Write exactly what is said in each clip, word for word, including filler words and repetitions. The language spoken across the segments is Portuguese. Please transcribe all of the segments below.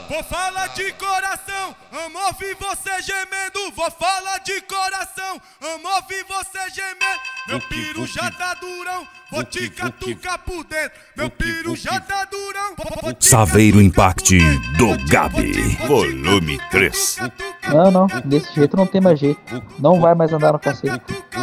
Vou falar de coração, amo ouvir você gemendo. Vou falar de coração, amo ouvir você gemendo. Meu piru já tá durão, vou te catucar por dentro. Meu piru já tá durão. Saveiro Impact do Gabi, volume três. Não, não, desse jeito não tem mais jeito. Não vai mais andar no cacete.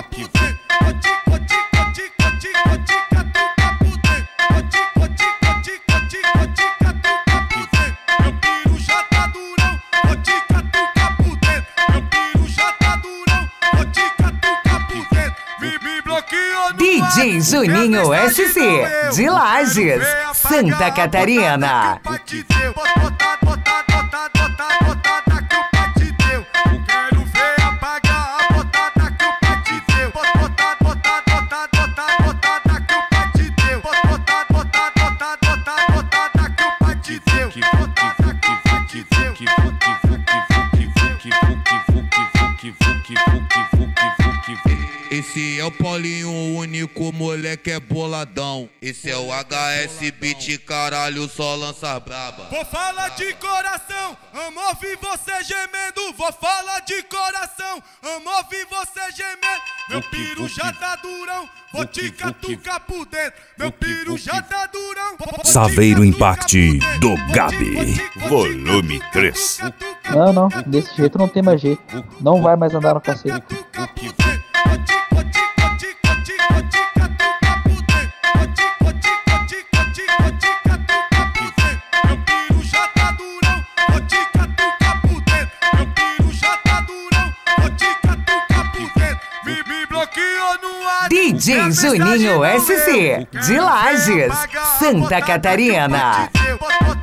D J Juninho S C, de Lages, Santa Catarina. Esse é o Paulinho, o único moleque é boladão. Esse é o H S Beat, caralho, só lança braba. Vou falar de coração, amo ouvir você gemendo. Vou falar de coração, amo ouvir você gemendo. Meu piru já tá durão, vou te catucar por dentro. Meu piru já tá durão. Saveiro Impact do Gabi, volume três. Não, não, desse jeito não tem mais jeito. Não vai mais andar no cacete. D J Juninho S C, de Lages, Santa Catarina.